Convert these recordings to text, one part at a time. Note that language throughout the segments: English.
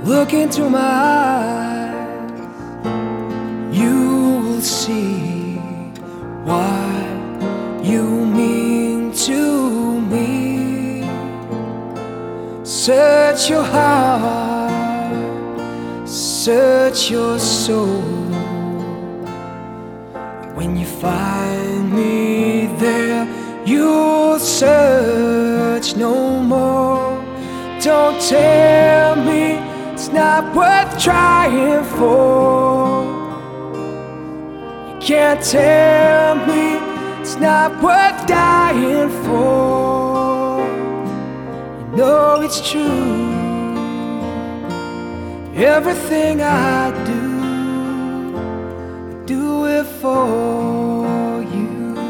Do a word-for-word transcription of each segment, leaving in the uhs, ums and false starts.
Look into my eyes, you will see what you mean to me. Search your heart, search your soul. When you find me there, you'll search no more. Don't tell me it's not worth trying for. You can't tell me it's not worth dying for. You know it's true. Everything I do, I do it for you.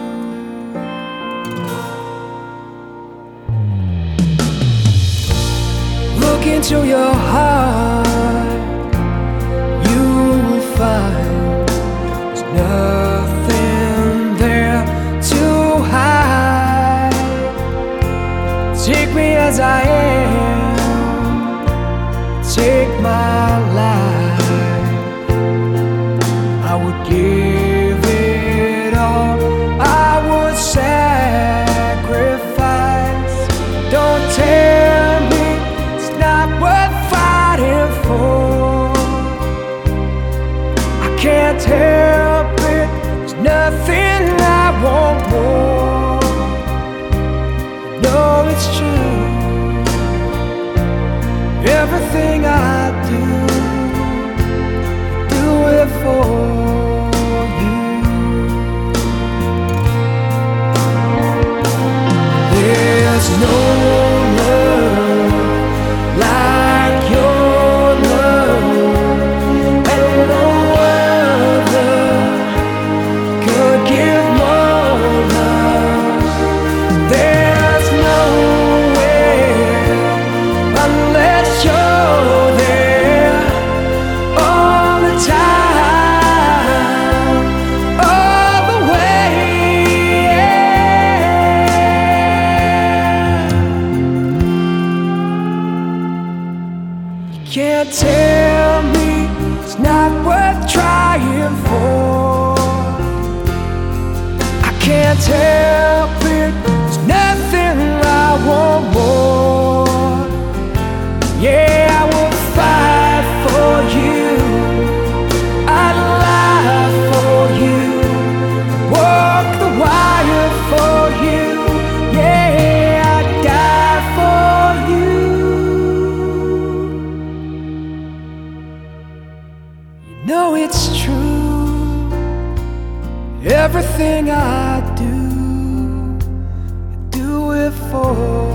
Look into your heart, you will find there's nothing there to hide. Take me as I am, take my life. I would give it all, I would sacrifice. Don't tell me it's not worth fighting for. I can't help it, there's nothing I want more. No, it's true. Everything I do, do it for you. There's no love like your love, and no other could give more love. There's nowhere unless you're there all the time, all the way. You can't tell me it's not worth trying for. I can't help it, there's nothing I want more. Yeah, I will fight for you, I'd lie for you, walk the wire for you. Yeah, I'd die for you. You know it's true. Everything I do, I do it for